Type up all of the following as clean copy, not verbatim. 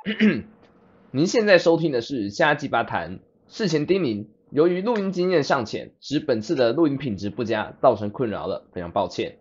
您现在收听的是瞎鸡巴谈。事前叮咛，由于录音经验尚浅，使本次的录音品质不佳，造成困扰了，非常抱歉。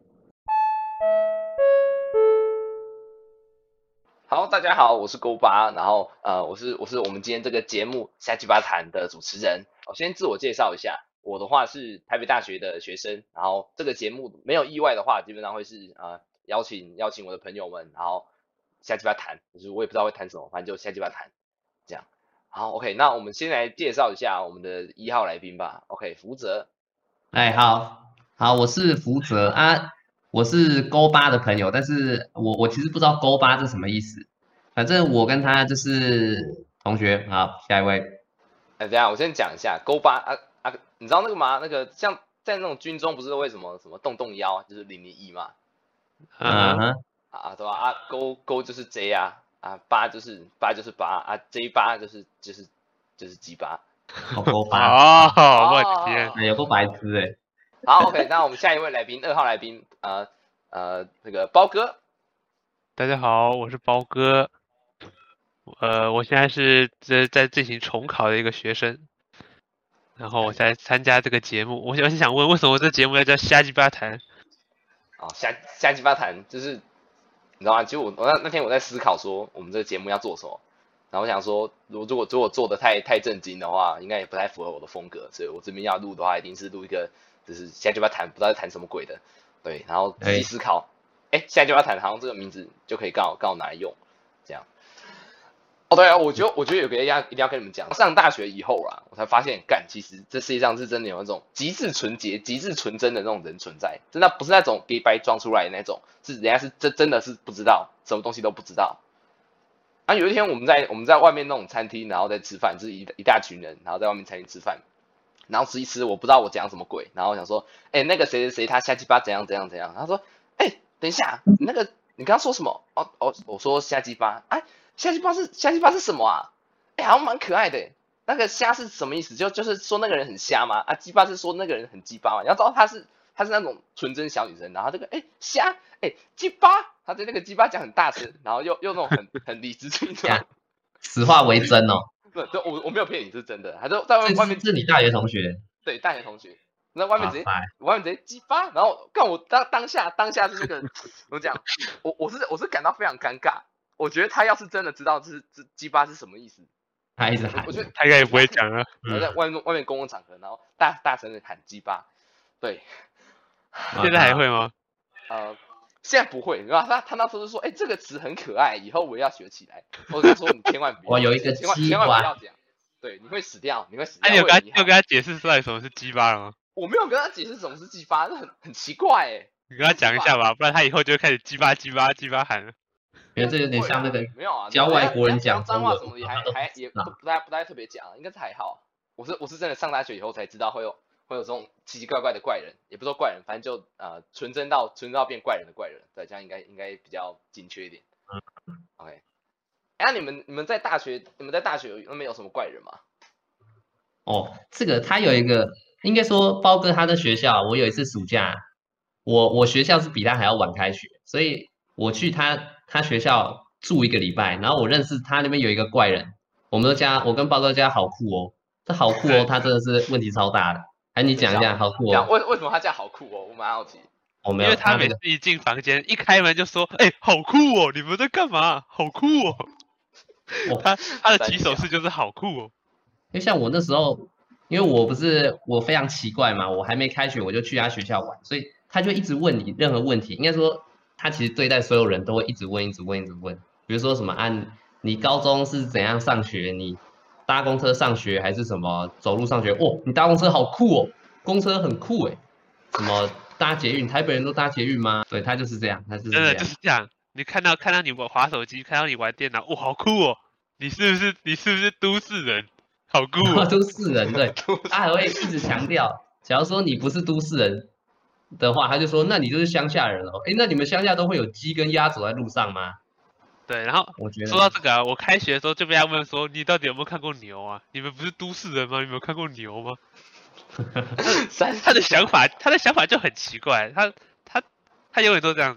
好，大家好，我是勾巴，然后我是我们今天这个节目瞎鸡巴谈的主持人。我先自我介绍一下，我的话是台北大学的学生，然后这个节目没有意外的话，基本上会是邀请我的朋友们，然后瞎鸡巴谈，就是我也不知道会谈什么，反正就瞎鸡巴谈这样。好，OK，那我们先来介绍一下我们的1号来宾吧。OK，福泽。 哎，好，好，我是福泽啊，我是勾八的朋友，但是我其实不知道勾八是什么意思，反正我跟他就是同学。好，下一位。 等一下我先讲一下勾八你知道那个吗？那个像在那种军中不是为什么动动腰，就是001嘛。 嗯哼。 对吧？勾就是 J 八就是八J8就是 G8。 好勾八。 哦，我的天， 有够白痴哎。 好，OK，那我们下一位来宾2号来宾那个包哥。 大家好，我是包哥。我现在是在进行重考的一个学生，然后我在参加这个节目。我想问，为什么这节目要叫瞎鸡巴谈？ 瞎鸡巴谈，就是你知道吗？就我那天我在思考说我们这个节目要做什么，然后我想说如果做的太震惊的话，应该也不太符合我的风格，所以我这边要录的话，一定是录一个就是瞎鸡巴谈，不知道在谈什么鬼的。对，然后仔细思考，瞎鸡巴谈好像这个名字就可以刚好拿来用，这样。对啊，我觉得有个一定要跟你们讲，上大学以后啊，我才发现，其实这世界上是真的有那种极致纯洁、极致纯真的那种人存在，真的不是那种 gay 白装出来的那种，是人家是真的是不知道，什么东西都不知道。有一天我们在外面那种餐厅，然后在吃饭，就是一大群人，然后在外面餐厅吃饭，然后吃一吃，我不知道我讲什么鬼，然后我想说，那个谁谁谁他瞎鸡巴怎样怎样怎样，他说，等一下，你刚刚说什么？我说瞎鸡巴，瞎鸡巴是什么啊？好像蛮可爱的。那个瞎是什么意思？就是说那个人很瞎吗？鸡巴是说那个人很鸡巴吗？你要知道她是那种纯真小女生，然后这个瞎鸡巴，她对那个鸡巴讲很大声，然后又那种很理直气壮， 此话为真哦。 对，我没有骗你，是真的。还在外面， 是你大学同学？ 对，大学同学。那外面直接鸡巴，然后看我当下是那个怎么讲？我是感到非常尴尬。我觉得他要是真的知道这鸡巴是什么意思， 他一直喊， 我觉得他应该也不会讲了。 在外面公共场合，然后大声的喊鸡巴，对。 现在还会吗？ 现在不会，然后他那时候就说，这个词很可爱，以后我也要学起来。我跟他说，你千万不要， 有一个千万不要讲，对，你会死掉。 你有跟他解释出来什么是鸡巴了吗？ 我没有跟他解释什么是鸡巴，这很奇怪你跟他讲一下吧，不然他以后就会开始鸡巴喊了。 因为这有点像那个没有教外国人讲脏话什么的，也不太特别讲，应该是还好。我是真的上大学以后才知道会有这种奇奇怪怪的怪人，也不说怪人，反正就纯真到变怪人的怪人，对，这样应该比较精确一点。OK，你们在大学那边有什么怪人吗？ 这个他有一个，应该说包哥他的学校，我有一次暑假，我学校是比他还要晚开学，所以我去他学校住1个礼拜，然后我认识他那边有一个怪人，我跟包哥叫好酷哦，这好酷哦，他真的是问题超大的。你讲一下好酷哦。 为什么他叫好酷哦？我蛮好奇。 没有， 因为他每次一进房间，一开门就说：“好酷哦，你们在干嘛？好酷哦。”他的起手式就是好酷哦。 因为像我那时候，因为我非常奇怪嘛，我还没开学我就去他学校玩，所以他就一直问你任何问题。应该说他其实对待所有人都会一直问。比如说什么你高中是怎样上学？你搭公车上学还是什么走路上学？你搭公车好酷哦，公车很酷哎。什么搭捷运？台北人都搭捷运吗？对，他就是这样，真的就是这样。你看到你滑手机，看到你玩电脑，好酷哦！你是不是都市人？好酷哦！ 都市人，对，他还会一直强调，假如说你不是都市人的话，他就说那你就是乡下人哦。那你们乡下都会有鸡跟鸭走在路上吗？ 对，然后说到这个我开学的时候就被他问说，你到底有没有看过牛啊？你们不是都市人吗？你没有看过牛吗？他的想法就很奇怪，他永远都这样子。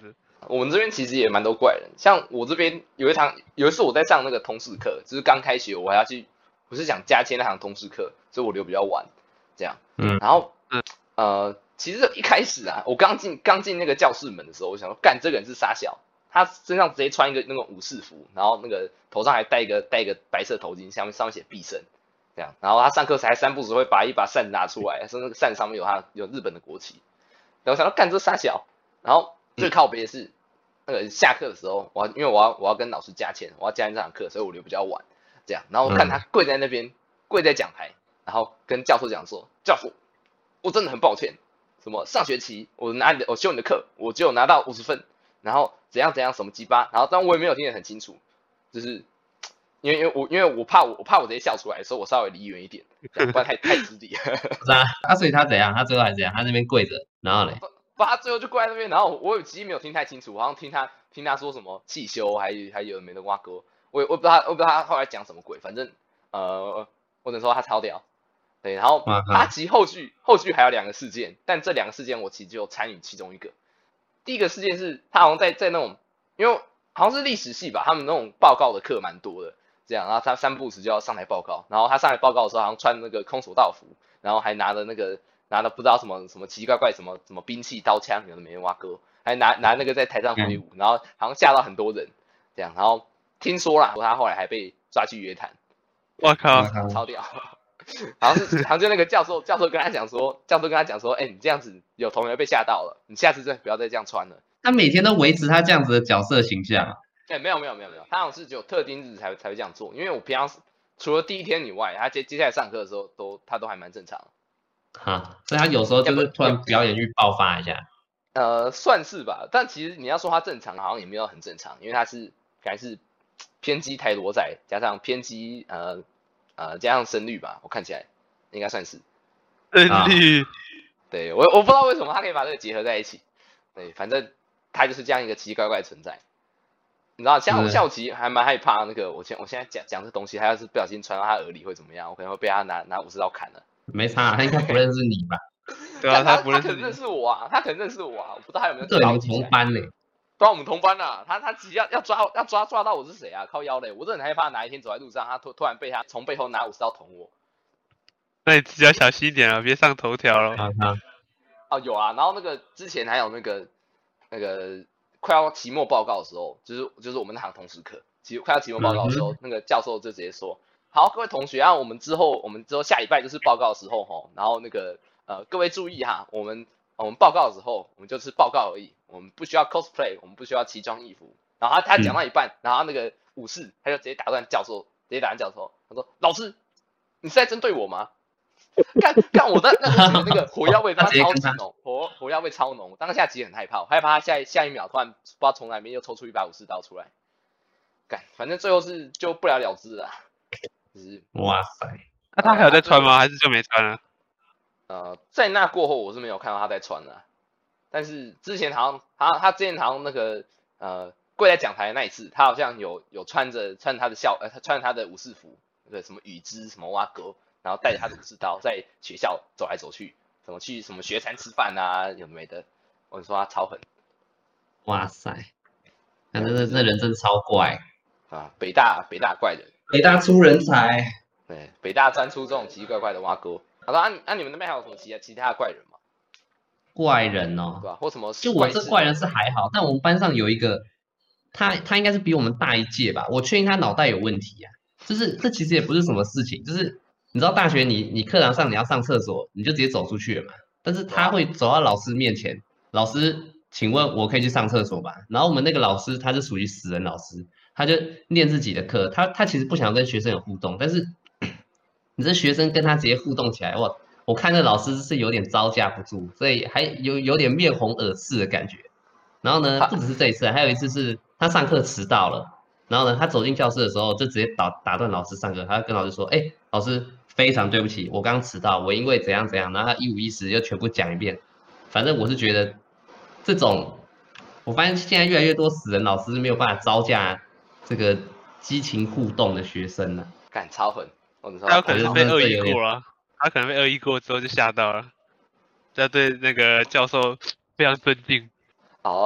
我们这边其实也蛮多怪人，像我这边有一次我在上那个通识课，就是刚开学我还要去，我是想加签那堂通识课，所以我留比较晚，这样。然后其实一开始啊，我刚进那个教室门的时候，我想说，干这个人是傻小，他身上直接穿一个那种武士服，然后那个头上还戴一个白色头巾，上面写必胜，这样。然后他上课才3步时会把一把扇子拿出来，说那个扇子上面有日本的国旗。然后我想说，干这傻小，然后最靠北的是。那个下课的时候，因为我要跟老师加签，我要加这堂课，所以我留比较晚，这样。然后我看他跪在那边，跪在讲台，然后跟教授讲说：“教授，我真的很抱歉，什么上学期我修你的课，我只有拿到50分，然后怎样什么鸡巴，然后但我也没有听得很清楚，就是因为我怕我直接笑出来，所以我稍微离远一点，不然太失礼了。 不是啊，所以他怎样？他最后还怎样？他那边跪着，然后嘞？ 他最后就跪在那边，然后我其实没有听太清楚，好像听他说什么汽修，还有没的挖哥，我不知道他后来讲什么鬼，反正或者说他超屌，对，然后他其实后续还有2个事件，但这2个事件我其实就有参与其中一个。第一个事件是他好像在那种，因为好像是历史系吧，他们那种报告的课蛮多的，这样，然后他3不5时就要上台报告，然后他上台报告的时候好像穿那个空手道服，然后还拿了不知道什么奇奇怪怪什么兵器刀枪，有的没人挖哥，还拿那个在台上挥舞，然后好像吓到很多人，这样，然后听说啦，他后来还被抓去约谈， 我靠， 超屌，好像就那个教授跟他讲说，你这样子有同学被吓到了，你下次真的不要再这样穿了。 他每天都维持他这样子的角色形象。 没有，他好像是只有特定日子才会这样做，因为我平常除了第一天以外，他接下来上课的时候他都还蛮正常的。 所以他有时候就是突然表演欲爆发一下。 算是吧，但其实你要说他正常，好像也没有很正常，因为他是还是偏激台罗仔，加上偏激加上深绿吧，我看起来应该算是深绿。 对，我不知道为什么他可以把这个结合在一起。对，反正他就是这样一个奇奇怪怪的存在。你知道，像我其实还蛮害怕那个，我现在讲这东西，他要是不小心传到他耳里会怎么样？我可能会被他拿武士刀砍了。 没差，他应该不认识你吧？ 对啊， 他不认识你。 可能认识我啊，我不知道他有没有。 对，我们同班呢。 对啊，我们同班啊。他其实要抓到我是谁啊？靠腰嘞！我真的很害怕哪一天走在路上，他突然被他从背后拿武士刀捅我。 那你自己要小心一点啊，别上头条了。 有啊，然后之前还有那个快要期末报告的时候，就是我们那堂通识课，快要期末报告的时候，那个教授就直接说：“好，各位同学啊，我们之后下礼拜就是报告的时候吼，然后各位注意哈，我们报告的时候，我们就是报告而已，我们不需要 cosplay， 我们不需要奇装异服。”然后他讲到一半，然后那个武士他就直接打断教授，他说：“老师，你是在针对我吗？”干我那个火药味他妈超级浓，火药味超浓，当下其实很害怕，害怕他下一秒突然不知道从哪边又抽出一把武士刀出来，反正最后就不了了之了。 哇塞， 那他还有在穿吗？还是就没穿了？在那过后我是没有看到他在穿了，但是之前好像他之前好像那个跪在讲台的那一次，他好像有穿着他穿着他的武士服，对，什么羽织什么蛙哥。然后带着他的武士刀在学校走来走去，去什么学餐吃饭啊，有没的？我就说他超狠。 哇塞，那人真超怪啊！北大怪人， 北大出人才。 对，北大专出这种奇奇怪怪的蛙哥。好了，你们那边还有什么其他的怪人吗？ 怪人哦， 对吧？或什么？ 就我这怪人是还好，但我们班上有一个，他应该是比我们大一届吧，我确定他脑袋有问题啊。就是这其实也不是什么事情，就是。你知道大学你课堂上你要上厕所，你就直接走出去了嘛。但是他会走到老师面前，老师，请问我可以去上厕所吧？然后我们那个老师他是属于死人老师，他就念自己的课，他其实不想跟学生有互动，但是你这学生跟他直接互动起来，我看那老师是有点招架不住，所以还有点面红耳赤的感觉。然后呢，不只是这一次，还有一次是他上课迟到了，然后呢，他走进教室的时候就直接打断老师上课，他跟老师说：“哎，老师。”非常对不起，我刚迟到，我因为怎样，然后他一五一十就全部讲一遍。反正我是觉得这种，我发现现在越来越多死人老师没有办法招架这个激情互动的学生了。 干超狠， 他有可能被恶意过了，他可能被恶意过之后就吓到了，他对那个教授非常尊敬。 好，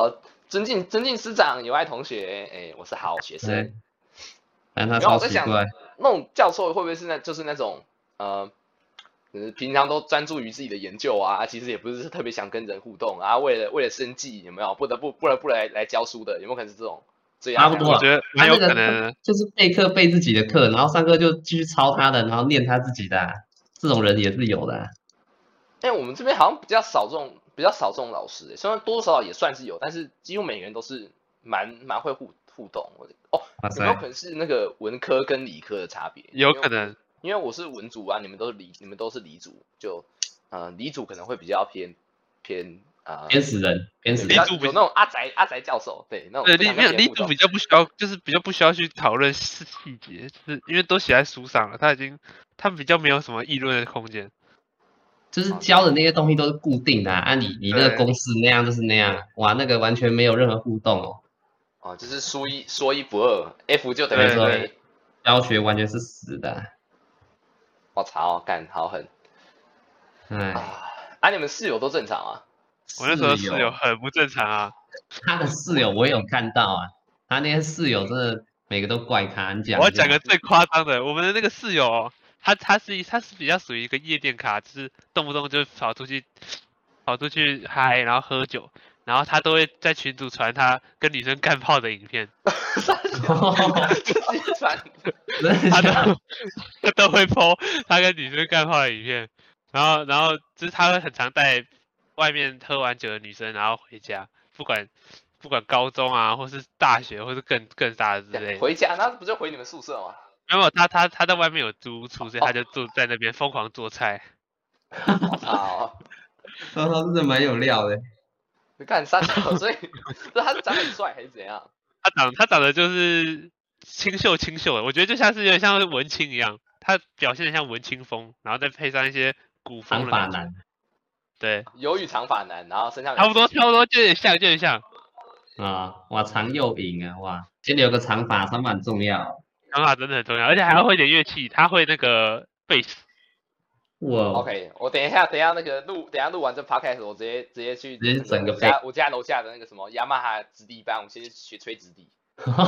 尊敬师长，有爱同学，我是好学生。 对，但他然后超我在想， 奇怪， 那种教授会不会是就是那种平常都专注于自己的研究啊，其实也不是特别想跟人互动啊，为了生计有没有不得不来教书的，有没有可能是这种？所以差不多啊。 我觉得蛮有可能的。 就是备课备自己的课，然后上课就继续抄他的，然后念他自己的这种人也是有的。 我们这边好像比较少这种老师，虽然多多少少也算是有，但是几乎每个人都是蛮会互动。有没有可能是那个文科跟理科的差别？ 有可能， 因为我是文组啊，你们都是理组，就理组可能会比较偏死人，偏死人。 比较有那种阿宅教授，对那种理组比较不需要，就是比较不需要去讨论细节，就是因为都写在书上了，他比较没有什么议论的空间。 就是教的那些东西都是固定的啊，你那个公式那样就是那样，哇，那个完全没有任何互动哦。 就是说一不二 ，F 就等于对，教学完全是死的。 我操，干好狠！你们室友都正常啊？ 我那时候室友很不正常啊。 他的室友我也有看到啊，他那些室友真的每个都怪咖。 我要讲个最夸张的，我们的那个室友，他是比较属于一个夜店咖，就是动不动就跑出去嗨，然后喝酒，然后他都会在群组传他跟女生干炮的影片。他都会 po 他跟女生干炮的影片，然后就是他会很常带外面喝完酒的女生，然后回家，不管高中啊，或是大学，或是更大的之类。 回家那不就回你们宿舍吗？ 没有，他在外面有租屋处，所以他就住在那边疯狂做菜。 好， 他真的蛮有料的。 你看三小，所以他是长很帅还是怎样？ 他长得就是清秀的，我觉得就像是有点像文青一样，他表现得像文青风，然后再配上一些古风的长发男。 对， 忧郁长发男，然后身上差不多，就有点像。 哇，长又赢啊，哇，先留个长发很重要。 长发真的很重要，而且还要会点乐器，他会那个贝斯。 哇 ，OK， 我等一下那个录完这 podcast， 我直接去整个我家楼下的那个什么雅马哈直笛班，我先去学吹直笛。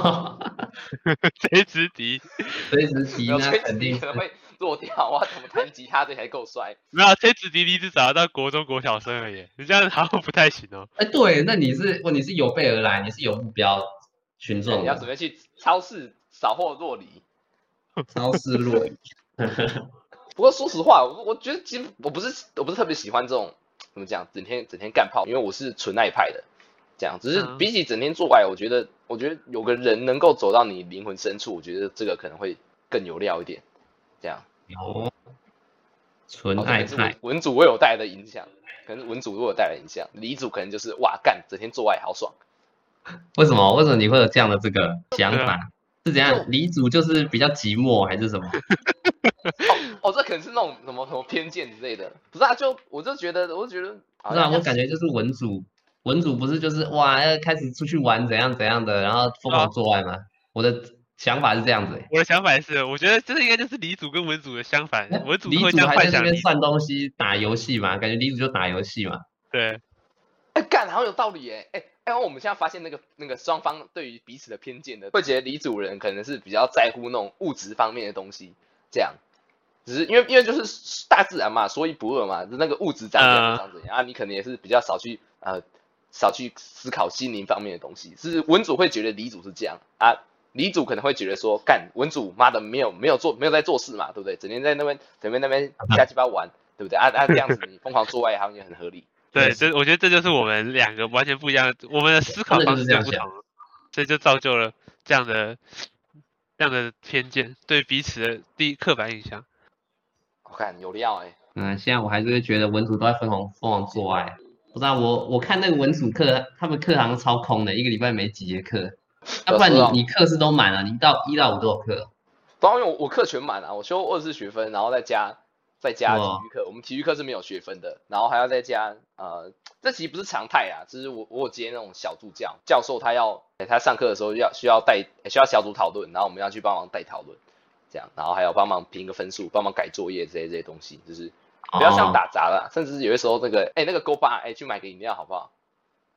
吹直笛那肯定可能会弱掉，我要怎么弹吉他这才够帅？ 没有吹直笛，你只找得到国中国小生而已，你这样好像不太行哦。 对，那你是有备而来，你是有目标群众， 你要准备去超市扫货若离。 超市若离。 不过说实话，我觉得其实我不是特别喜欢这种怎么讲，整天干炮，因为我是纯爱派的，这样。只是比起整天做爱，我觉得有个人能够走到你灵魂深处，我觉得这个可能会更有料一点，这样。 纯爱派， 文组我有带来的影响，可能文组我有带来的影响，理组可能就是哇干，整天做爱好爽。 为什么你会有这样的这个想法？是怎样？理组就是比较寂寞还是什么？ 这可能是那种什么偏见之类的，不是啊？我就觉得，不是啊，我感觉就是文组不是就是哇要开始出去玩怎样的，然后疯狂做爱吗？我的想法是这样子。 我的想法是，我觉得这应该就是理组跟文组的相反，文组会这样还在那边算东西打游戏嘛，感觉理组就打游戏嘛。 对。 干，好像有道理耶。我们现在发现那个双方对于彼此的偏见的，会觉得理组人可能是比较在乎那种物质方面的东西，这样。只是因为就是大自然嘛，说一不二嘛，那个物质长怎样啊，你可能也是比较少去思考心灵方面的东西。是文组会觉得理组是这样啊，理组可能会觉得说，干文组妈的没有在做事嘛，对不对？整天在那边瞎鸡巴玩，对不对？这样子你疯狂做爱好像也很合理。 对，我觉得这就是我们两个完全不一样的，我们的思考方式就不同，所以就造就了这样的偏见，对彼此的刻板印象。 我看有料现在我还是会觉得文组都在疯狂做爱。不知道我看那个文组课，他们课好像超空的，一个礼拜没几节课。要不然你课是都满了，你到1到5都有课。 因为我课全满了，我修24学分，然后再加体育课，我们体育课是没有学分的，然后还要再加这其实不是常态啊，只是我有接那种小助教授他上课的时候需要小组讨论，然后我们要去帮忙带讨论，这样，然后还有帮忙评个分数，帮忙改作业这些东西，就是不要像打杂了，甚至有些时候那个勾爸去买个饮料好不好？这样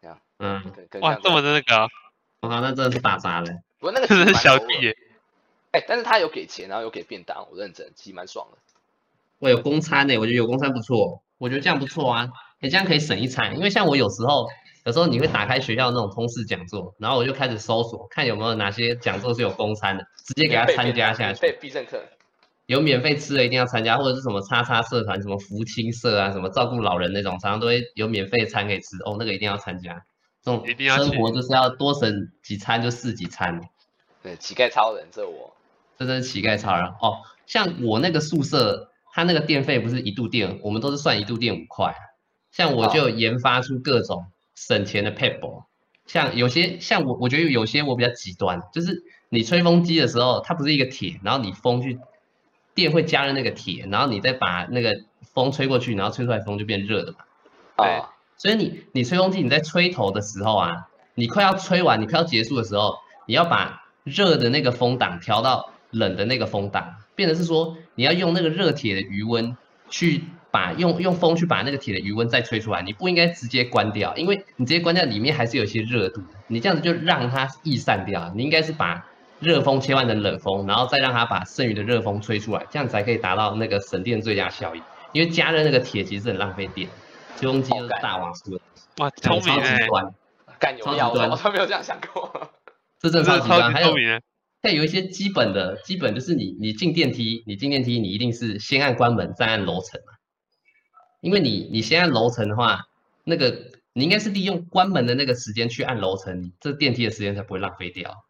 哇，这么的那个啊， 哇，那真的是打杂的。 不过那个真的是小弟弟耶。 但是他有给钱，然后有给便当，我认真，其实蛮爽的。 我有公餐呢，我觉得有公餐不错，我觉得这样不错啊，你这样可以省一餐。因为像我有时候你会打开学校那种通识讲座，然后我就开始搜索，看有没有哪些讲座是有公餐的，直接给他参加下去。 免费必胜客。 有免费吃的一定要参加，或者是什么叉叉社团，什么福清社啊，什么照顾老人那种，常常都会有免费餐可以吃哦，那个一定要参加。这种生活就是要多省几餐就试几餐。 对，乞丐超人，这我真的是乞丐超人哦。像我那个宿舍，它那个电费不是1度电，我们都是算1度电5块。像我就研发出各种省钱的 paper，像有些像我觉得有些我比较极端，就是你吹风机的时候，它不是一个铁，然后你风去电会加热那个铁，然后你再把那个风吹过去，然后吹出来风就变热的嘛。 对， 所以你吹风机你在吹头的时候啊，你快要吹完，你快要结束的时候，你要把热的那个风档调到冷的那个风档，变成是说你要用那个热铁的余温去用风去把那个铁的余温再吹出来，你不应该直接关掉，因为你直接关掉里面还是有一些热度，你这样子就让它逸散掉，你应该是把热风切换成冷风，然后再让它把剩余的热风吹出来，这样才可以达到那个省电最佳效益。因为加热那个铁其实很浪费电，吹风机就是大瓦数的。 哇，聪明哎！ 干有要，我都没有这样想过。 这真的超极端，还有明有一些基本就是你进电梯，你一定是先按关门再按楼层嘛，因为你先按楼层的话，那个你应该是利用关门的那个时间去按楼层，你这电梯的时间才不会浪费掉。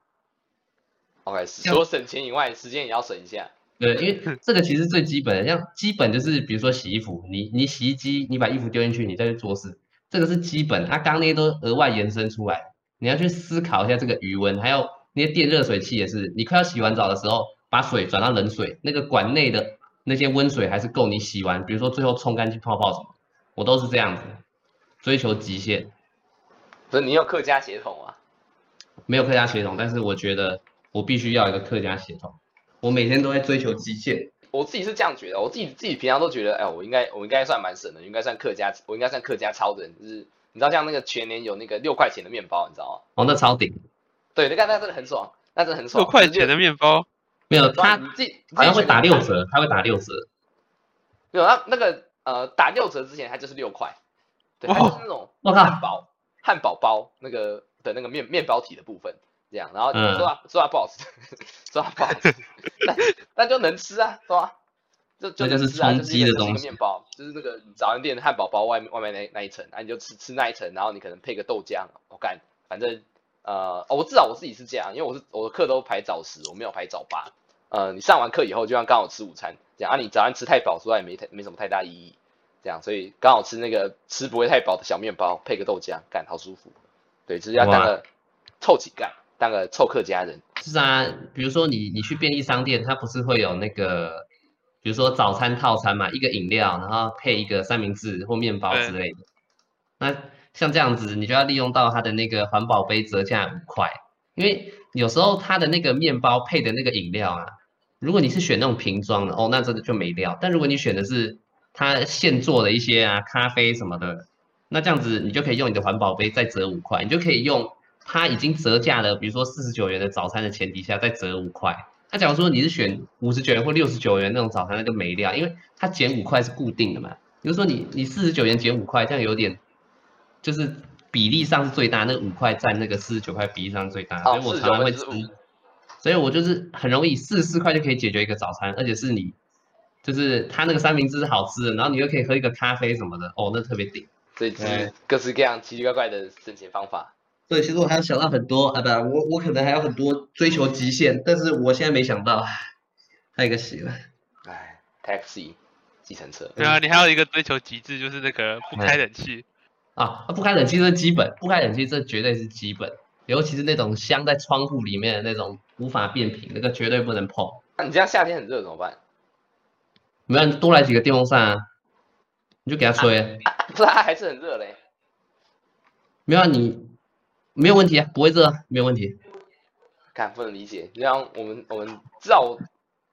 OK， 除了省钱以外，时间也要省一下。 对，因为这个其实最基本的，像基本就是比如说洗衣服，你洗衣机你把衣服丢进去，你再去做事，这个是基本，它刚那些都额外延伸出来，你要去思考一下这个余温，还有那些电热水器也是，你快要洗完澡的时候，把水转到冷水，那个管内的那些温水还是够你洗完，比如说最后冲干净泡泡什么，我都是这样子，追求极限。 不是你有客家血统啊？ 没有客家血统，但是我觉得我必须要一个客家血统。我每天都在追求极限。 我自己是这样觉得，我自己平常都觉得，哎，我应该算蛮省的，应该算客家，我应该算客家超人，就是你知道像那个全年有那个6块钱的面包，你知道吗？ 哦，那超顶。 对，那真的很爽，那真的很爽。 6块钱的面包， 没有，它好像会打6折，它会打6折。 没有，那个打6折之前它就是6块，对，它就是那种汉堡包那个的那个面包体的部分。这样，然后说它不好吃，说它不好吃，但就能吃啊，对吧？就能吃啊，就是一个面包，就是那个早餐店的汉堡包外面那一层，你就吃那一层，然后你可能配个豆浆，我干，反正我至少我自己是这样，因为我的课都排早10，我没有排早8。你上完课以后就像刚好吃午餐这样，你早上吃太饱，说也没什么太大意义，这样，所以刚好吃那个吃不会太饱的小面包，配个豆浆，干好舒服。对，就是要当个臭乞丐。当个臭客家人是啊，比如说你去便利商店，它不是会有那个，比如说早餐套餐嘛，一个饮料，然后配一个三明治或面包之类的。那像这样子，你就要利用到它的那个环保杯折价5块，因为有时候它的那个面包配的那个饮料啊，如果你是选那种瓶装的，哦，那真的就没料。但如果你选的是它现做的一些咖啡什么的，那这样子你就可以用你的环保杯再折5块，你就可以用。它已经折价了，比如说49元的早餐的前提下再折5块。那假如说你是选59元或69元那种早餐，那就没料，因为它减5块是固定的嘛。比如说你49元减5块，这样有点就是比例上是最大，那5块占那个49块比例上最大，所以我常常会吃。所以我就是很容易44块就可以解决一个早餐，而且是你就是它那个三明治是好吃的，然后你又可以喝一个咖啡什么的，哦，那特别顶。 所以各式各样奇奇怪怪的省钱方法。 对，其实我还要想到很多不，我可能还有很多追求极限，但是我现在没想到，太可惜了。 taxi 计程车。 对啊，你还有一个追求极致，就是那个不开冷气。 不开冷气是基本，不开冷气这绝对是基本，尤其是那种镶在窗户里面的那种无法变频，那个绝对不能碰。 那你这样夏天很热怎么办？ 没有，多来几个电风扇啊，你就给它吹。 不是，它还是很热嘞。 没有你。没有问题啊，不会热，没有问题。 看不能理解，就像我们知道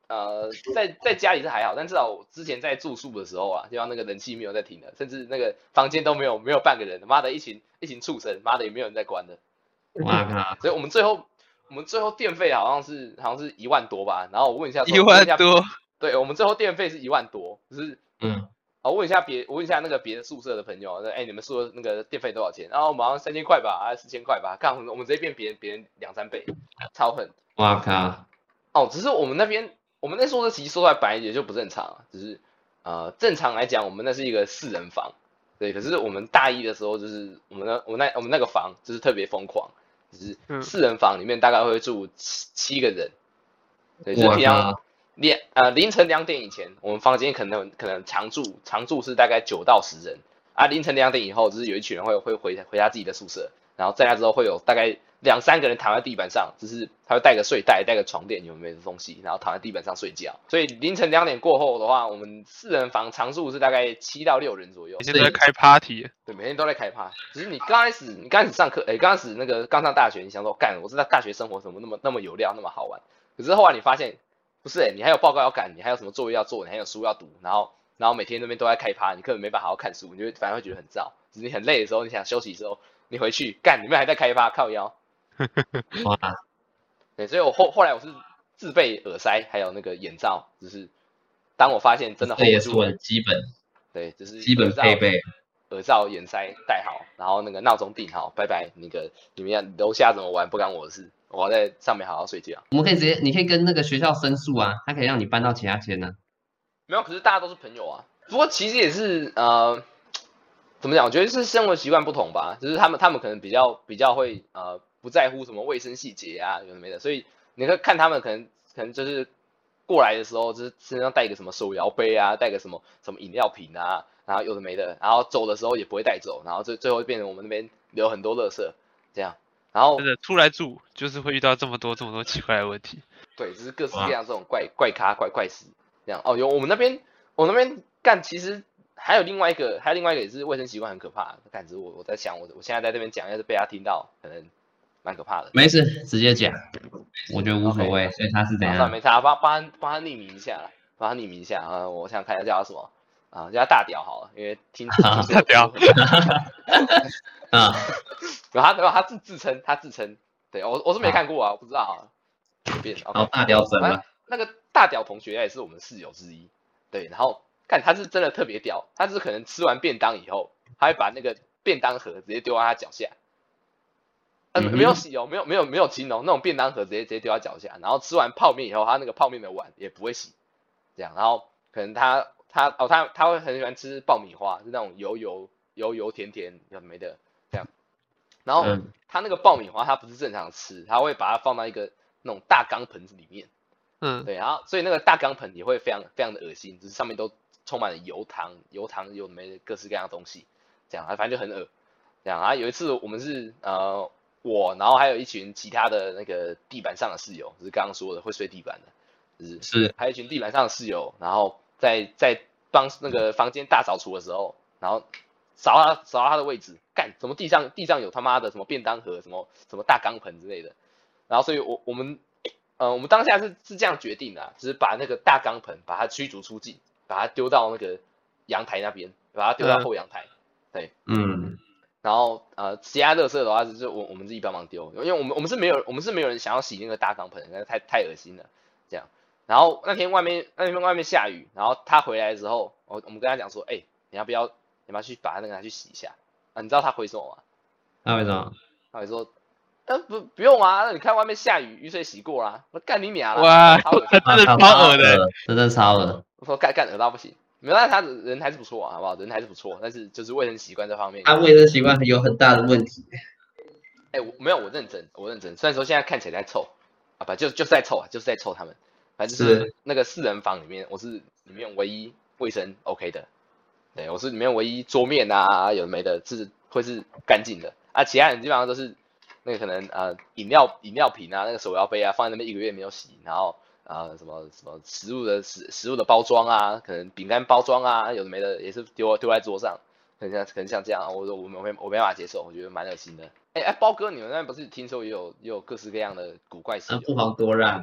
在家里是还好，但至少我之前在住宿的时候啊，就像那个冷气没有在停的，甚至那个房间都没有半个人，妈的一群畜生，妈的也没有人在关的。 哇靠！ 所以我们最后电费好像是1万多吧，然后我问一下 1万多， 对，我们最后电费是1万多，就是我问一下那个别的宿舍的朋友，你们宿舍那个电费多少钱？然后我们好像3000块吧，还是4000块吧，看我们直接变别人2-3倍，超狠。 哇靠！ 只是我们那宿舍其实说出来本来也就不正常，只是正常来讲，我们那是一个4人房，对，可是我们大一的时候就是我们那个房就是特别疯狂，就是4人房里面大概会住7个人，对，就是平常凌晨2点以前，我们房间可能常住是大概9到10人啊，凌晨2点以后，就是有一群人会回他自己的宿舍，然后在那之后会有大概2-3个人躺在地板上，就是他会带个睡袋、带个床垫，有没有东西，然后躺在地板上睡觉。所以凌晨2点过后的话，我们4人房常住是大概7到6人左右。 每天都在开 party。 对，每天都在开趴。只是你刚开始上课，刚开始刚上大学，你想说干，我知道大学生活怎么那么有料，那么好玩。可是后来你发现，不是你还有报告要赶，你还有什么作业要做，你还有书要读，然后每天那边都在开趴，你根本没办法好好看书，你就反而会觉得很燥。只是你很累的时候，你想休息的时候，你回去干，你们还在开趴，靠腰。 哇！ 对，所以我后来我是自备耳塞，还有那个眼罩，就是当我发现真的 hold 不住， 这也是我的基本， 对，就是基本配备。 耳罩、眼塞戴好，然后那个闹钟定好，拜拜。那个你们楼下怎么玩不干我的事，我要在上面好好睡觉。 我们可以直接，你可以跟那个学校申诉啊，他可以让你搬到其他间呢。 没有，可是大家都是朋友啊。不过其实也是怎么讲？我觉得是生活习惯不同吧，就是他们可能比较会不在乎什么卫生细节啊，有的没的，所以你会看他们可能就是过来的时候，就是身上带一个什么手摇杯啊，带个什么饮料瓶啊，然后有的没的，然后走的时候也不会带走，然后最后变成我们那边留很多垃圾这样，然后真的出来住就是会遇到这么多奇怪的问题。 对，就是各式各样这种怪咖怪事这样。有我那边干，其实还有另外一个也是卫生习惯很可怕的，感觉我在想我现在在这边讲，要是被他听到，可能蛮可怕的。 没事，直接讲，我觉得无所谓。 Okay. 所以他是怎样？ 算没差，帮他匿名一下啦，帮他匿名一下啊！我想看一下叫他什么啊？叫他大屌好了，因为听大屌啊， 他自称，对我是没看过啊，我不知道啊。随便， 然后大屌怎么？ 那个大屌同学也是我们室友之一，对，然后看他是真的特别屌，他是可能吃完便当以后，他会把那个便当盒直接丢在他脚下。没有洗哦，没有清哦，那种便当盒直接丢在脚下，然后吃完泡面以后，他那个泡面的碗也不会洗，这样，然后可能他会很喜欢吃爆米花，是那种油甜有没的这样，然后他那个爆米花他不是正常吃，他会把它放到一个那种大钢盆子里面，对，然后所以那个大钢盆也会非常非常的恶心，就是上面都充满了油糖有没的各式各样的东西，这样，反正就很恶，这样，然后有一次我们是我，然后还有一群其他的那个地板上的室友，就是刚刚说的会睡地板的，是还有一群地板上的室友，然后在帮那个房间大扫除的时候，然后扫到他的位置，干什么地上有他妈的什么便当盒，什么大钢盆之类的，然后所以我们当下是这样决定的，就是把那个大钢盆把它驱逐出境，把它丢到那个阳台那边，把它丢到后阳台，对，然后其他垃圾的话就是我们自己帮忙丢，因为我们是没有人想要洗那个大钢盆，那太恶心了，这样。然后那天外面下雨，然后他回来的时候，我们跟他讲说，你要不要去把那个拿去洗一下啊？你知道他回什么吗？ 他回什么？ 他会说，不用啊，那你看外面下雨，雨水洗过啦，我干你娘啦！ 哇，真的超恶的， 真的超恶。 我说干恶到不行。没有，但他人还是不错啊，好不好？人还是不错，但是就是卫生习惯这方面， 他卫生习惯有很大的问题。 没有，我认真。虽然说现在看起来在臭，啊不，就是在臭啊，就是在臭他们。反正就是那个4人房里面，我是里面唯一卫生 OK 的，对，我是里面唯一桌面啊有的没的会是干净的啊，其他人基本上都是那个可能饮料瓶啊，那个手摇杯啊放在那边1个月没有洗，然后什么食物的包装啊，可能饼干包装啊，有的没的也是丢在桌上，可能像这样，我没办法接受，我觉得蛮恶心的。包哥，你们那边不是听说也有各式各样的古怪事？ 不遑多让。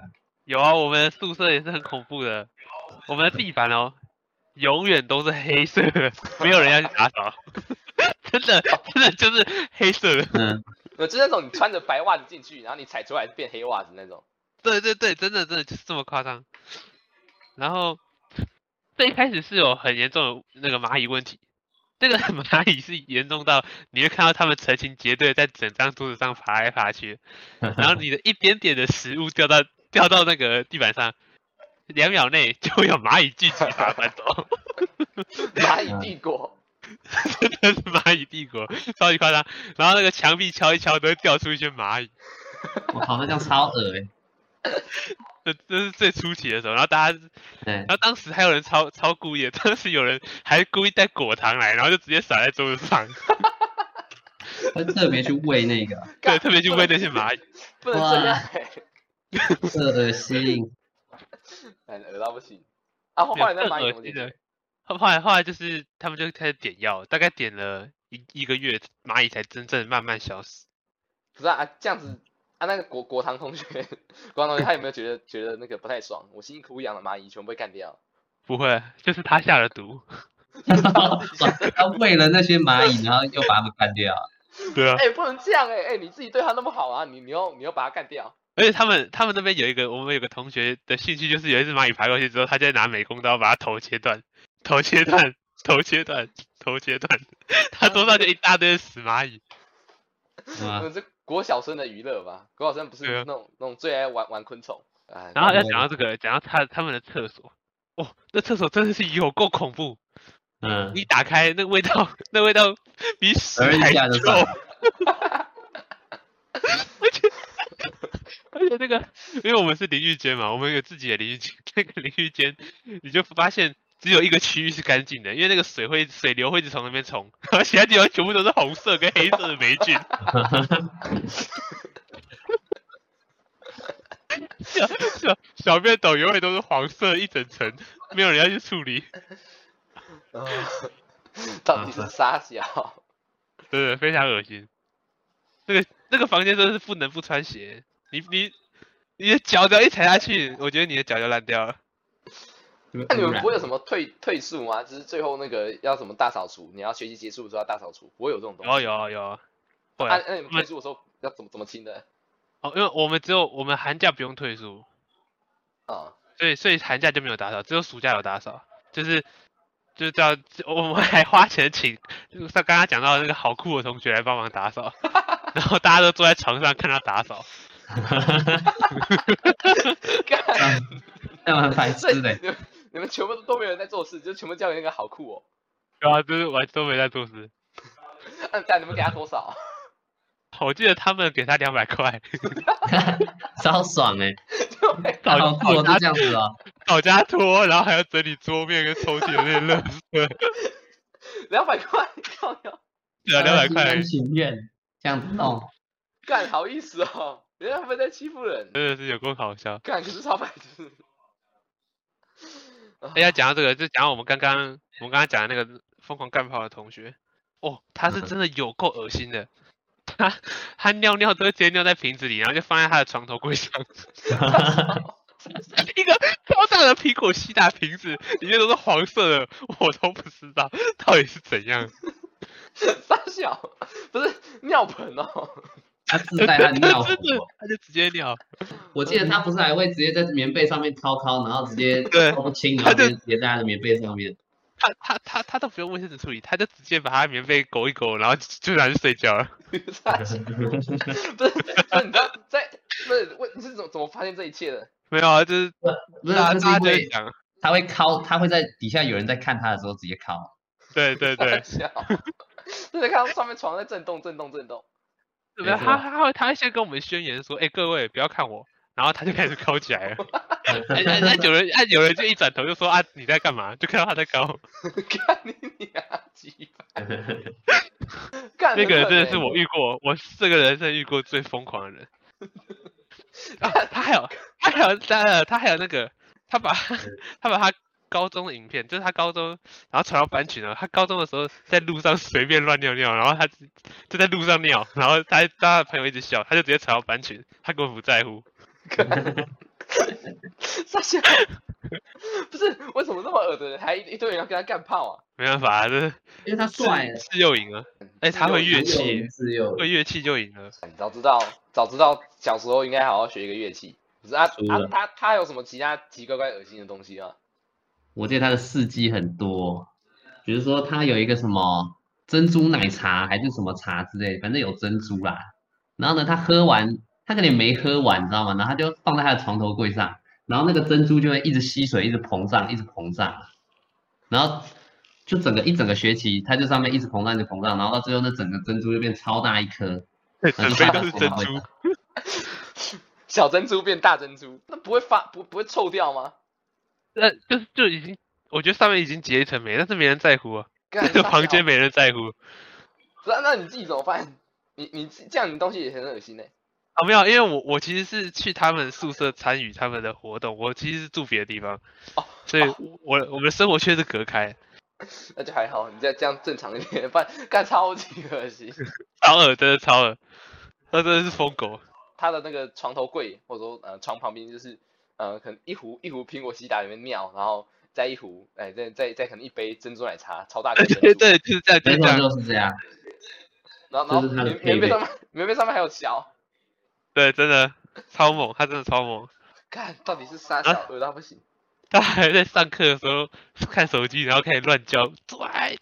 有啊，我们宿舍也是很恐怖的，我们的地板哦，永远都是黑色的，没有人要去打扫，真的就是黑色的。 嗯， 就是那种你穿着白袜子进去，然后你踩出来变黑袜子那种。 对，真的就是这么夸张。然后最一开始是有很严重的那个蚂蚁问题，这个蚂蚁是严重到你会看到它们成群结队在整张桌子上爬来爬去，然后你的一点点的食物掉到那个地板上，2秒内就会有蚂蚁聚集把它搬走。 蚂蚁帝国， 真的是蚂蚁帝国，超级夸张。然后那个墙壁敲一敲都会掉出一圈蚂蚁， 我靠，那这样超恶这是最初期的时候。然后大家，然后当时还有人超故意的，当时有人还故意带果糖来，然后就直接撒在桌子上， 会特别去喂那个， 对，特别去喂那些蚂蚁。 不能这样这恶心， 恶到不行。啊，后来那蚂蚁怎么解决？ 后来就是他们就开始点药，大概点了一个月，蚂蚁才真正慢慢消失。 不是啊，这样子啊，那个果糖同学他有没有觉得那个不太爽？我辛苦养的蚂蚁全部被干掉。 不会，就是他下了毒。 他喂了那些蚂蚁，然后又把它们干掉。 对啊。 不能这样你自己对它那么好啊，你又把它干掉。 而且他们那边我们有个同学的兴趣，就是有一只蚂蚁爬过去之后，他就在拿美工刀把它头切断，他桌上就一大堆死蚂蚁。 这国小生的娱乐吧，国小生不是那种最爱玩昆虫。 然后要讲到这个，讲到他们的厕所，那厕所真的是有够恐怖。你打开那味道比屎还臭。而且那个，因为我们是淋浴间嘛，我们有自己的淋浴间，那个淋浴间你就发现只有一个区域是干净的，因为那个水流会一直从那边冲，然后其他地方全部都是红色跟黑色的霉菌。小便斗永远都是黄色一整层，没有人要去处理。 到底是啥小？ 对，非常恶心。那个房间真的是不能不穿鞋，你的脚只要一踩下去，我觉得你的脚就烂掉了。 那你们不会有什么退宿吗？只是最后那个要什么大扫除，你要学习结束的时候要大扫除，不会有这种东西。 有。 那你们退宿的时候要怎么清的？ 因为我们寒假不用退宿。所以寒假就没有打扫，只有暑假有打扫，就是叫我们还花钱请，就是刚刚讲到那个好酷的同学来帮忙打扫，然后大家都坐在床上看他打扫。 那很白痴的。 你们全部都没有人在做事，就全部交给那个好酷哦。 对啊，就是完都没在做事。 但你们给他多少？ 我记得他们给他200块。 超爽好酷哦，就这样子哦。 找家拖，然后还要整理桌面跟抽屉的那些垃圾。 200块，靠腰。 对啊，200块。 心甘情愿这样子弄。 干，好意思哦，人家会不会在欺负人？ 真的是有够好笑。 干，可是超白痴。 要讲到这个，就讲到我们刚刚讲的那个疯狂干炮的同学。他是真的有够恶心的。他尿都会直接尿在瓶子里，然后就放在他的床头柜上。一个超大的苹果西打瓶子，里面都是黄色的，我都不知道到底是怎样。 傻小，不是尿盆哦。 他自带他的尿壶， 他就直接尿。 我记得他不是还会直接在棉被上面掏，然后直接掏不清，然后直接在他的棉被上面。 他都不用卫生纸处理，他就直接把他棉被勾一勾，然后就拿去睡觉了。 不是，你知道你是怎么发现这一切的？ 没有啊，就是大家就讲， 他会敲，他会在底下有人在看他的时候直接敲。 对。 就在看到上面床在震动。 对，他会先跟我们宣言说，各位不要看我，然后他就开始敲起来了。有人就一转头就说你在干嘛？就看到他在敲。 干你娘鸡巴！ 那个人真的是我这个人生遇过最疯狂的人。他还有那个，他把他高中的影片，就是他高中，然后传到班群了。他高中的时候在路上随便乱尿，然后他就在路上尿，然后他的朋友一直笑，他就直接传到班群，他根本不在乎。 傻笑，不是为什么那么恶的人还一堆人要跟他干炮啊？ 没办法，这因为他帅， 自幼赢了。哎，他会乐器， 自由会乐器就赢了。 早知道小时候应该好好学一个乐器。不是他有什么其他奇奇怪怪恶心的东西吗？ 我记得他的事迹很多，比如说他有一个什么珍珠奶茶还是什么茶之类的，反正有珍珠啦。然后呢，他喝完，他可能没喝完，你知道吗？然后他就放在他的床头柜上，然后那个珍珠就会一直吸水，一直膨胀，一直膨胀，然后就一整个学期，它就上面一直膨胀，一直膨胀，然后到最后那整个珍珠就变超大一颗， 整杯都是珍珠。 小珍珠变大珍珠，那不会臭掉吗？ 就已经，我觉得上面已经结一层霉，但是没人在乎啊。 干这个房间没人在乎。 不是，那你自己怎么办？你这样，你东西也很恶心欸。 没有，因为我其实是去他们宿舍参与他们的活动，我其实是住别的地方，所以我们的生活圈是隔开。 那就还好，你这样正常一点，不然干超级恶心。 超恶，真的超恶，他真的是疯狗。 他的那个床头柜或者说床旁边就是可能一壶苹果西打里面尿，然后再一壶再可能一杯珍珠奶茶，超大杯。 对，就是这样， 没错，就是这样。 然后棉被上面还有桥。 对，真的超猛，他真的超猛。 看到底是啥小恶到不行。 他还在上课的时候看手机，然后开始乱叫，拽。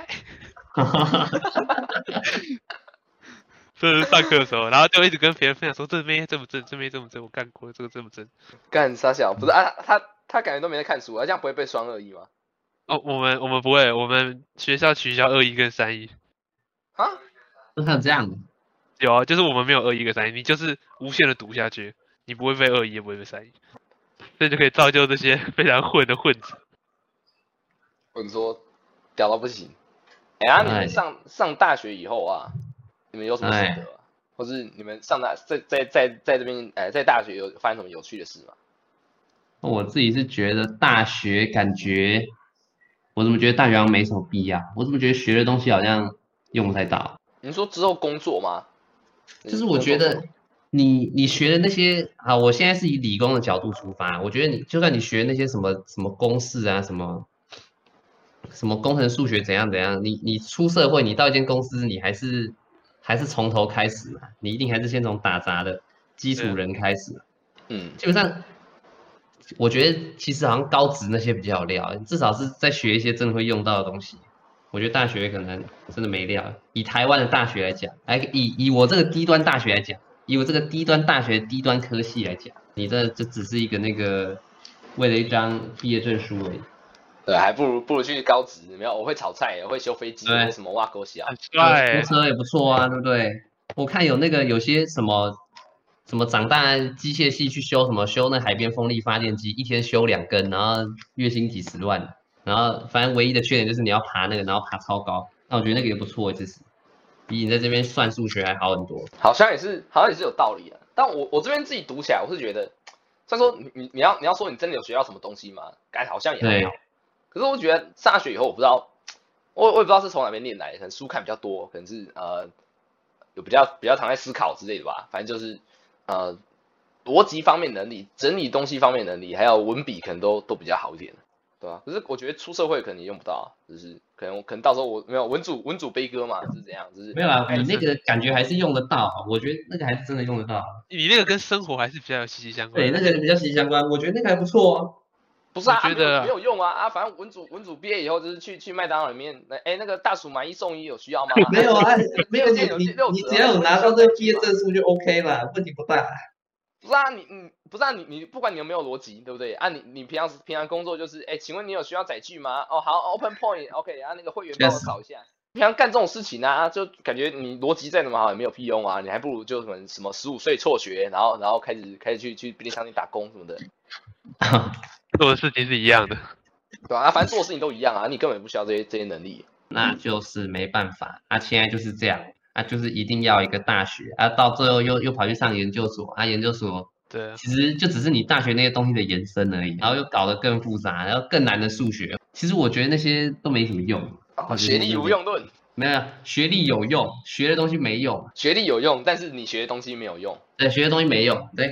这是上课的时候，然后就一直跟别人分享说这边这么正，这边这么正，我干过这个这么正。 干傻小，不是啊，他感觉都没在看书啊，这样不会被双2-1吗？ 哦，我们不会，我们学校取消2-1跟3-1。 啊？ 那还有这样的？ 有啊，就是我们没有2-1跟3-1，你就是无限的读下去，你不会被2-1，也不会被3-1，这就可以造就这些非常混的混子。 我跟你说，屌到不行。你们上大学以后啊，你们有什么心得啊？或是你们在这边在大学有发生什么有趣的事吗？ 我自己是觉得大学感觉，我怎么觉得大学好像没什么必要？我怎么觉得学的东西好像用不太到？ 你说之后工作吗？ 就是我觉得你学的那些啊，我现在是以理工的角度出发，我觉得就算你学那些什么公式啊，什么工程数学怎样，你出社会，你到一间公司，你还是从头开始嘛，你一定还是先从打杂的基础人开始。基本上我觉得其实好像高职那些比较有料，至少是在学一些真的会用到的东西。我觉得大学可能真的没料。以台湾的大学来讲，以我这个低端大学来讲，以我这个低端大学低端科系来讲，你这只是一个那个为了一张毕业证书而已。 对，还不如去高职，没有，我会炒菜，我会修飞机，什么挖沟小， 修车也不错啊，对不对？我看有些什么长大机械系去修那海边风力发电机，一天修2根，然后月薪几10万。然后反正唯一的缺点就是你要爬那个，然后爬超高。那我觉得那个也不错，就是比你在这边算数学还好很多。好像也是有道理的。但我这边自己读起来，我是觉得，虽然说你要说你真的有学到什么东西吗？好像也还好。可是我觉得上大学以后，我不知道，我也不知道是从哪边念来的，可能书看比较多，可能是有比较常在思考之类的吧。反正就是逻辑方面能力、整理东西方面能力，还有文笔可能都比较好一点。对啊，可是我觉得出社会可能也用不到，就是可能到时候我没有文主悲歌嘛，就是怎样，就是没有啦，你那个感觉还是用得到，我觉得那个还是真的用得到。 你那个跟生活还是比较有息息相关。 对，那个比较息息相关，我觉得那个还不错啊。 不是啊，觉得没有用啊，反正文主毕业以后就是去麦当劳里面，那个大薯买1送1有需要吗？ 没有啊，没有你只要有拿到这个毕业证书就 OK 了，问题不大。 不是啊，你不管你有没有逻辑，对不对啊？你平常工作就是，请问你有需要载具吗？哦，好 ，Open Point，OK，那个会员帮我扫一下。平常干这种事情啊，就感觉你逻辑再怎么好也没有屁用啊，你还不如就什么15岁辍学，然后开始去便利商店打工什么的。 做的事情是一样的， 对啊，反正做的事情都一样啊，你根本不需要这些能力。 那就是没办法，现在就是这样。就是一定要一个大学到最后又跑去上研究所研究所对， 其实就只是你大学那些东西的延伸而已，然后又搞得更复杂，然后更难的数学，其实我觉得那些都没什么用。 学历无用论， 没有，学历有用，学的东西没用。 学历有用，但是你学的东西没有用。 对，学的东西没用，对。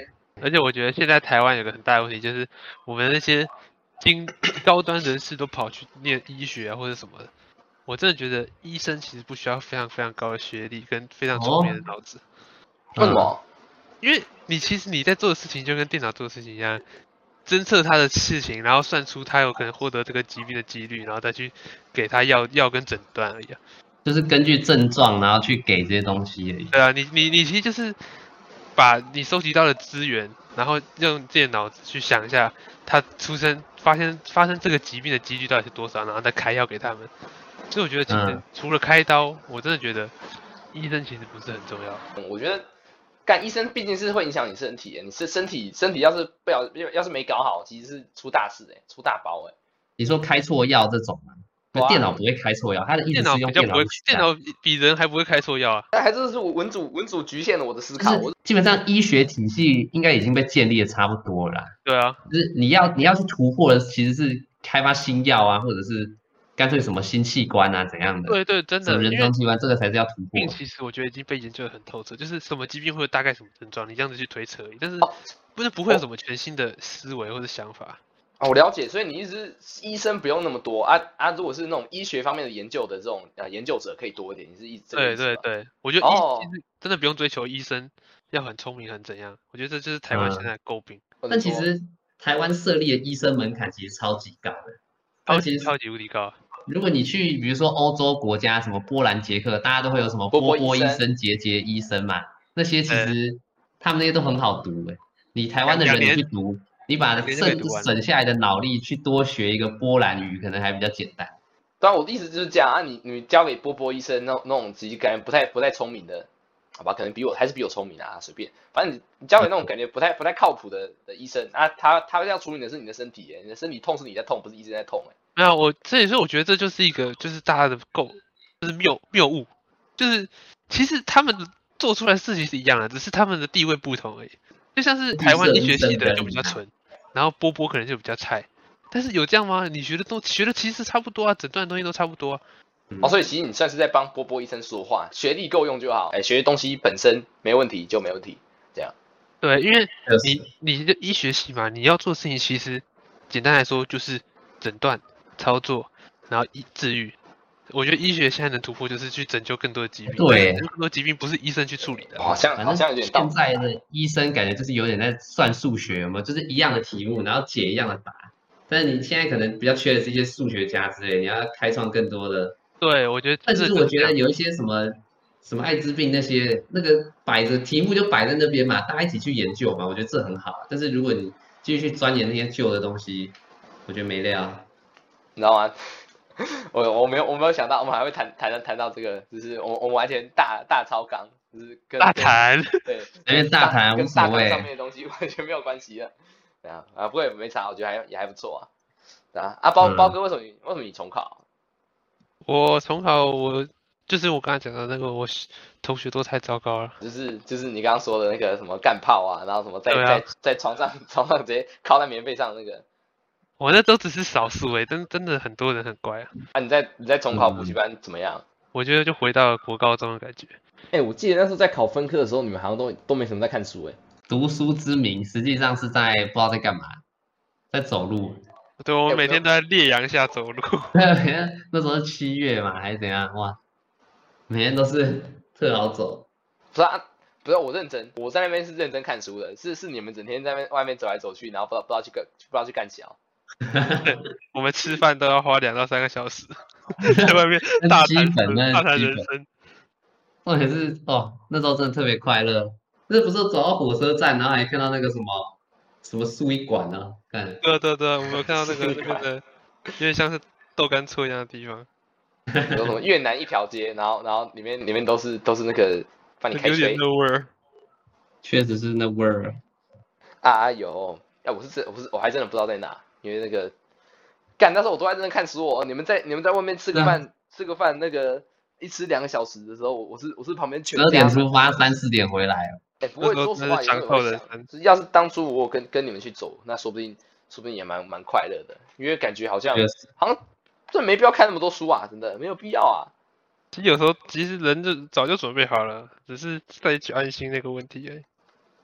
而且我觉得现在台湾有个很大的问题，就是我们那些高端人士都跑去念医学啊或者什么的。我真的觉得医生其实不需要非常非常高的学历跟非常聪明的脑子。 为什么？ 因为其实你在做的事情就跟电脑做的事情一样，侦测他的事情，然后算出他有可能获得这个疾病的几率，然后再去给他药跟诊断而已。 就是根据症状，然后去给这些东西而已。 对啊，你其实就是把你收集到的资源，然后用自己的脑子去想一下，他发生这个疾病的几率到底是多少，然后再开药给他们。所以我觉得其实除了开刀，我真的觉得医生其实不是很重要。 我觉得干医生毕竟是会影响你身体，你是身体要是没搞好，其实是出大事出大包你说开错药这种吗？电脑不会开错药，它的意思是用电脑去取代。 电脑比人还不会开错药啊！ 但还真的是文组局限了我的思考。 基本上医学体系应该已经被建立的差不多了啦。 对啊， 就是你要去突破的其实是开发新药啊，或者是干脆什么新器官啊怎样的。 对对，真的。 人中器官这个才是要突破。 病其实我觉得已经被研究得很透彻，就是什么疾病会有大概什么症状，你这样子去推测而已。但是不会有什么全新的思维或者想法。 我了解，所以你意思是医生不用那么多如果是那种医学方面的研究的这种研究者可以多一点，你是这个意思吗？ 对，我觉得其实真的不用追求医生要很聪明很怎样，我觉得这就是台湾现在的诟病。 但其实台湾设立的医生门槛其实超级高的， 超级无敌高。 如果你去比如说欧洲国家，什么波兰、捷克，大家都会有什么波波医生、杰医生嘛，那些其实他们那些都很好读你台湾的人去读。你把省下来的脑力去多学一个波兰语，可能还比较简单。 当然，我的意思就是这样你交给波波医生那种其实感觉不太聪明的，好吧，可能还是比我聪明随便。反正你交给那种感觉不太靠谱的医生他要处理的是你的身体你的身体痛是你在痛，不是医生在痛没有，这也是我觉得这就是一个就是大家的就是谬误，就是其实他们做出来的事情是一样的，只是他们的地位不同而已。就像是台湾医学系的人就比较纯，然后波波可能就比较菜，但是有这样吗？你学的其实差不多诊断的东西都差不多所以其实你算是在帮波波医生说话，学历够用就好，学的东西本身没问题就没问题，这样。 对，因为你的医学系嘛，你要做的事情其实简单来说就是诊断、操作，然后治愈。我觉得医学现在能突破就是去拯救更多的疾病， 对， 更多疾病不是医生去处理的。 好像有点道理。 现在的医生感觉就是有点在算数学，有没有？就是一样的题目，然后解一样的答案。但是你现在可能比较缺的是一些数学家之类，你要开创更多的。 对，我觉得。 但是我觉得有一些什么艾滋病那些，那个摆着题目就摆在那边嘛，大家一起去研究嘛，我觉得这很好。但是如果你继续去钻研那些旧的东西，我觉得没料。 你知道吗？我没有想到，我们还会谈到这个，就是我们完全大超纲，就是跟大谈， 对， 因为大谈跟大纲上面的东西完全没有关系了。对不过也没差，我觉得也还不错包哥为什么你重考？ 我重考就是我刚才讲的那个，我同学都太糟糕了。 就是你刚刚说的那个什么干炮然后什么在床上直接靠在棉被上那个。 我那都只是少数真的很多人很乖你在重考补习班怎么样？ 我觉得就回到国高中的感觉。 我记得那时候在考分科的时候，你们好像都没什么在看书读书之名实际上是在不知道在干嘛，在走路。 对，我每天都在烈阳下走路。 那时候是7月嘛，还是怎样？哇，每天都是特好走。 不是我认真，我在那边是认真看书的，是你们整天在外面走来走去，然后不知道去干小。 我们吃饭都要花2到3个小时，在外面大谈人生。 重点是那时候真的特别快乐。那不是走到火车站，然后还看到那个什么素一馆啊？看。 对，我们有看到那个的，有点像是豆干厝一样的地方。 有什么越南一条街，然后里面都是那个帮你开吹。 有点那味儿。 确实是那味儿。 有，我还真的不知道在哪。因为那个那时候我都在认真看书你们在外面吃个饭那个一吃2个小时的时候，我是旁边 12点出发，3、4点回来不过说实话也有在想，要是当初我跟你们去走，那说不定也蛮快乐的，因为感觉好像真的没必要看那么多书真的没有必要其实有时候人就早就准备好了，只是再去安心那个问题而已。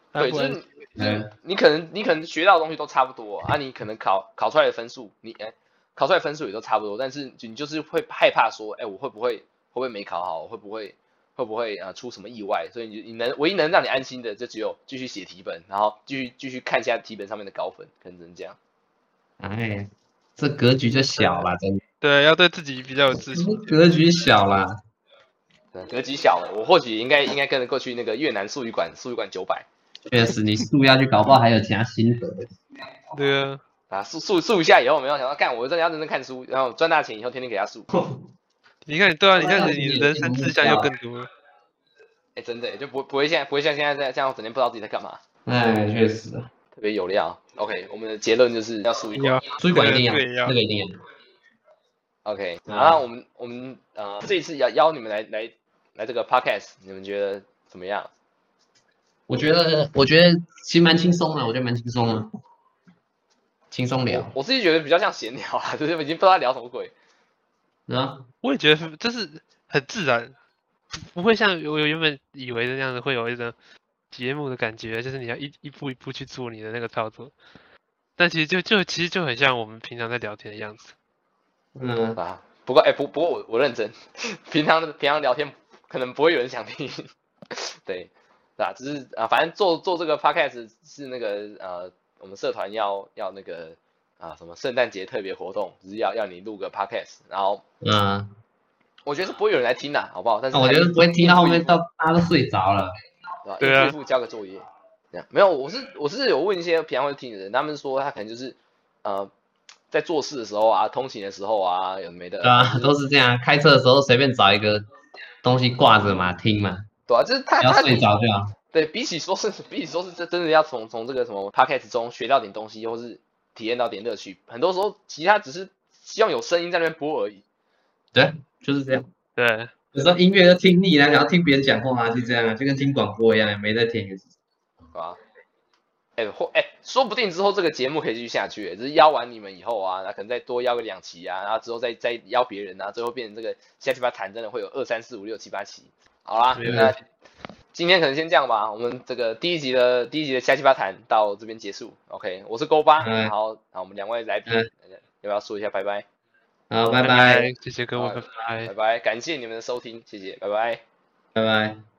对， 不然就是你可能学到的东西都差不多啊，你可能考出来的分数，考出来的分数也都差不多，但是你就是会害怕说，哎，我会不会没考好，会不会出什么意外？所以你唯一能让你安心的，就只有继续写题本，然后继续看一下题本上面的高分，可能只能这样。 哎，这格局就小了，真的， 对，要对自己比较有自信。 格局小了。 格局小了，我或许应该跟着过去那个越南术语馆900 确实，你速要去，搞不好还有其他心得。 对啊， 啊，速一下以后，我没有想到，干，我真的要认真看书，然后赚大钱以后天天给他速。 你看，对啊，你看那你人生志向又更多了。 哎，真的就不会像现在这样，整天不知道自己在干嘛， 哎，确实， 特别有料。OK，我们的结论就是要速一馆。 水管一定要， 对要那个一定要。 OK，然后我们这一次邀你们来这个 Podcast，你们觉得怎么样？ 我觉得其实蛮轻松的，我觉得蛮轻松的，轻松聊我自己觉得比较像闲聊啊，就是已经不知道聊什么鬼。 啊。 我也觉得就是很自然，不会像我原本以为的那样子会有一种节目的感觉，就是你要一步一步去做你的那个操作。但其实其实就很像我们平常在聊天的样子。 嗯， 不过我认真，平常聊天可能不会有人想听，对，只是反正做这个 podcast 是那个我们社团要那个什么圣诞节特别活动，只是要你录个 podcast，然后我觉得是不会有人来听的，好不好？但是我觉得不会听到后面到大家都睡着了。 对啊，一副交个作业，这样没有，我是有问一些平常会听的人，他们说他可能就是在做事的时候啊，通勤的时候啊，有没的。 对啊，都是这样，开车的时候随便找一个东西挂着嘛，听嘛。 对啊，就是他睡着就好。 对比起说是真的要从这个什么 podcast 中学到点东西，或是体验到点乐趣，很多时候其他只是希望有声音在那边播而已。 对，就是这样。 对， 有时候音乐都听腻了，想要听别人讲话啊，就这样啊，就跟听广播一样，没在听。 对吧？说不定之后这个节目可以继续下去，只是邀完你们以后啊，那可能再多邀个2期啊，然后之后再邀别人啊，最后变成这个下七八谈真的会有2、3、4、5、6、7、8期。好啦，那今天可能先这样吧，我们这个第一集的下七八谈到这边结束。OK， 我是勾八，然后我们2位来宾要不要说一下拜拜？ 好，拜拜， 谢谢各位，拜拜， 拜拜，感谢你们的收听，谢谢，拜拜， 拜拜。